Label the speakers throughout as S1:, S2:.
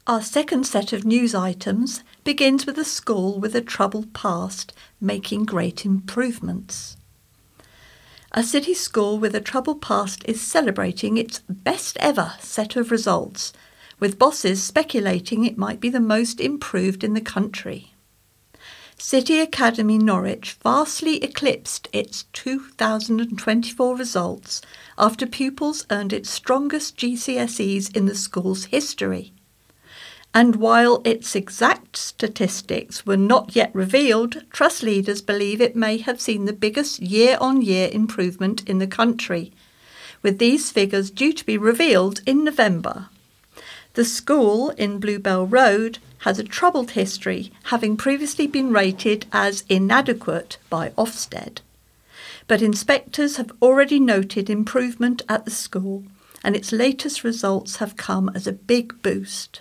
S1: Our second set of news items begins with a school with a troubled past making great improvements. A city school with a troubled past is celebrating its best ever set of results, with bosses speculating it might be the most improved in the country. City Academy Norwich vastly eclipsed its 2024 results after pupils earned its strongest GCSEs in the school's history. And while its exact statistics were not yet revealed, Trust leaders believe it may have seen the biggest year-on-year improvement in the country, with these figures due to be revealed in November. The school in Bluebell Road has a troubled history, having previously been rated as inadequate by Ofsted. But inspectors have already noted improvement at the school, and its latest results have come as a big boost.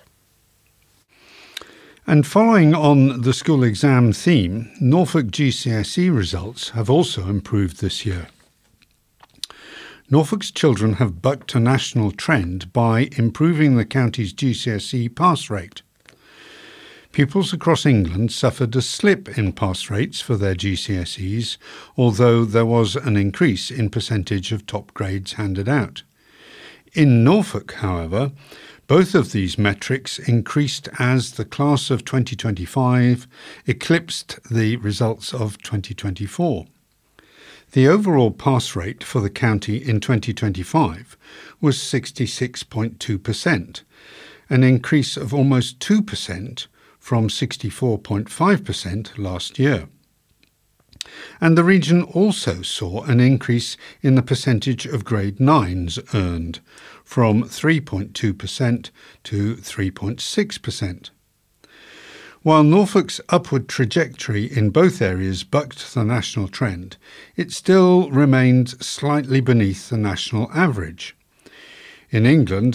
S2: And following on the school exam theme, Norfolk GCSE results have also improved this year. Norfolk's children have bucked a national trend by improving the county's GCSE pass rate. Pupils across England suffered a slip in pass rates for their GCSEs, although there was an increase in percentage of top grades handed out. In Norfolk, however, both of these metrics increased as the class of 2025 eclipsed the results of 2024. The overall pass rate for the county in 2025 was 66.2%, an increase of almost 2% from 64.5% last year. And the region also saw an increase in the percentage of grade 9s earned, from 3.2% to 3.6%. While Norfolk's upward trajectory in both areas bucked the national trend, it still remained slightly beneath the national average. In England,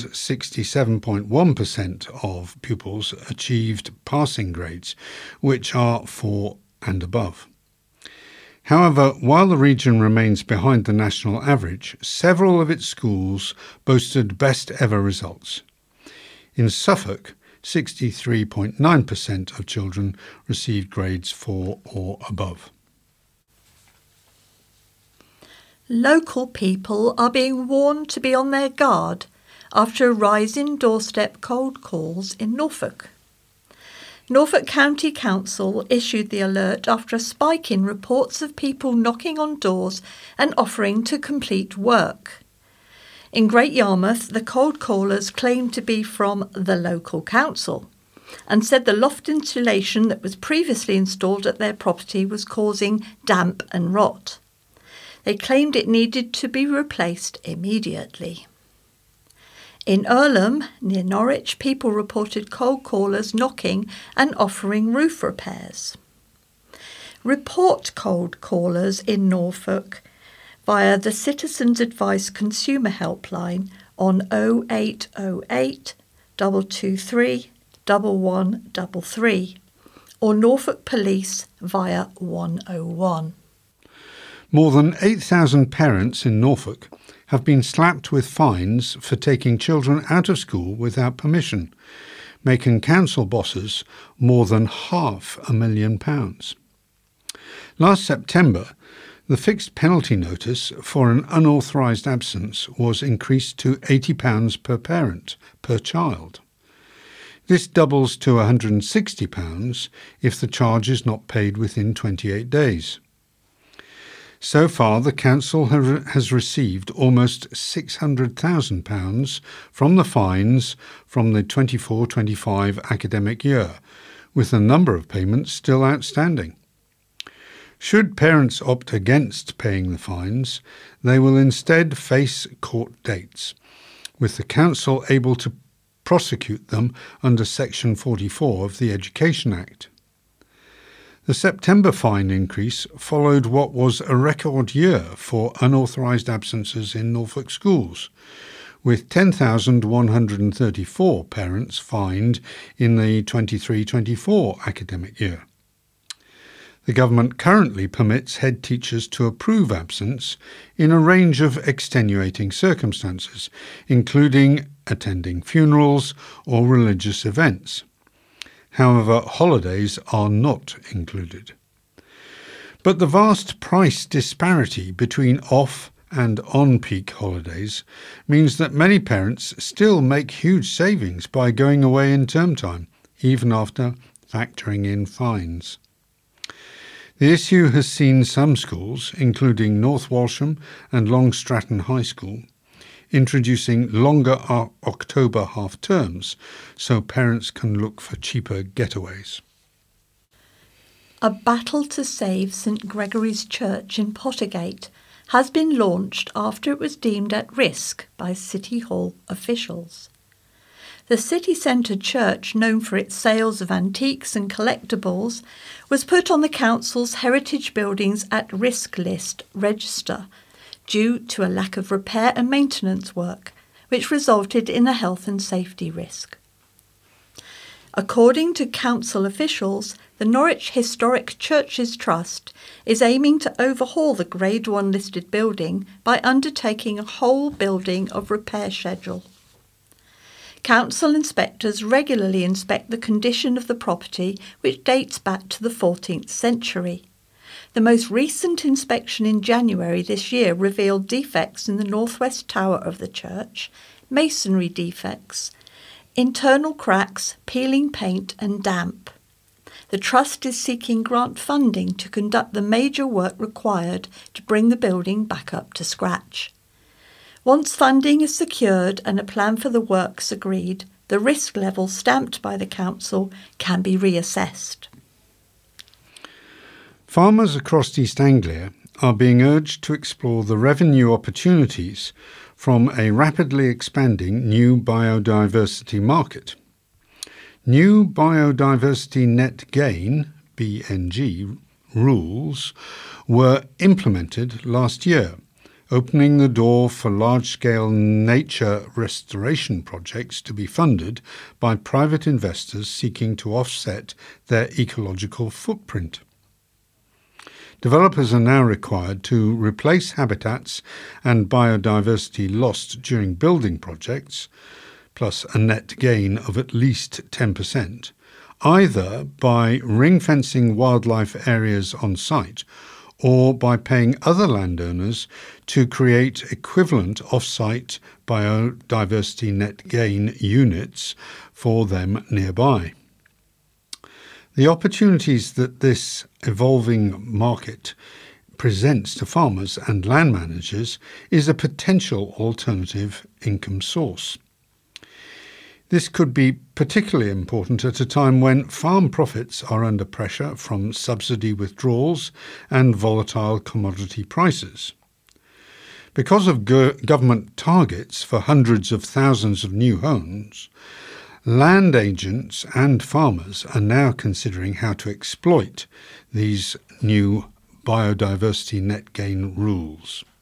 S2: 67.1% of pupils achieved passing grades, which are 4 and above. However, while the region remains behind the national average, several of its schools boasted best ever results. In Suffolk, 63.9% of children received grades 4 or above.
S1: Local people are being warned to be on their guard after a rise in doorstep cold calls in Norfolk. Norfolk County Council issued the alert after a spike in reports of people knocking on doors and offering to complete work. In Great Yarmouth, the cold callers claimed to be from the local council and said the loft insulation that was previously installed at their property was causing damp and rot. They claimed it needed to be replaced immediately. In Earlham, near Norwich, people reported cold callers knocking and offering roof repairs. Report cold callers in Norfolk via the Citizens Advice Consumer Helpline on 0808 223 1133 or Norfolk Police via 101.
S2: More than 8,000 parents in Norfolk have been slapped with fines for taking children out of school without permission, making council bosses more than £500,000. Last September, the fixed penalty notice for an unauthorised absence was increased to £80 per parent per child. This doubles to £160 if the charge is not paid within 28 days. So far, the council has received almost £600,000 from the fines from the 24-25 academic year, with a number of payments still outstanding. Should parents opt against paying the fines, they will instead face court dates, with the council able to prosecute them under Section 44 of the Education Act. The September fine increase followed what was a record year for unauthorised absences in Norfolk schools, with 10,134 parents fined in the 23-24 academic year. The government currently permits head teachers to approve absence in a range of extenuating circumstances, including attending funerals or religious events. However, holidays are not included. But the vast price disparity between off and on-peak holidays means that many parents still make huge savings by going away in term time, even after factoring in fines. The issue has seen some schools, including North Walsham and Long Stratton High School, introducing longer October half-terms so parents can look for cheaper getaways.
S1: A battle to save St Gregory's Church in Pottergate has been launched after it was deemed at risk by City Hall officials. The city centre church, known for its sales of antiques and collectibles, was put on the council's Heritage Buildings at Risk list register due to a lack of repair and maintenance work, which resulted in a health and safety risk. According to council officials, the Norwich Historic Churches Trust is aiming to overhaul the Grade 1 listed building by undertaking a whole building of repair schedule. Council inspectors regularly inspect the condition of the property, which dates back to the 14th century. The most recent inspection in January this year revealed defects in the northwest tower of the church, masonry defects, internal cracks, peeling paint and damp. The Trust is seeking grant funding to conduct the major work required to bring the building back up to scratch. Once funding is secured and a plan for the works agreed, the risk level stamped by the council can be reassessed.
S2: Farmers across East Anglia are being urged to explore the revenue opportunities from a rapidly expanding new biodiversity market. New Biodiversity Net Gain, BNG, rules were implemented last year, opening the door for large-scale nature restoration projects to be funded by private investors seeking to offset their ecological footprint. Developers are now required to replace habitats and biodiversity lost during building projects, plus a net gain of at least 10%, either by ring-fencing wildlife areas on site or by paying other landowners to create equivalent off-site biodiversity net gain units for them nearby. The opportunities that this evolving market presents to farmers and land managers is a potential alternative income source. This could be particularly important at a time when farm profits are under pressure from subsidy withdrawals and volatile commodity prices. Because of government targets for hundreds of thousands of new homes, land agents and farmers are now considering how to exploit these new biodiversity net gain rules.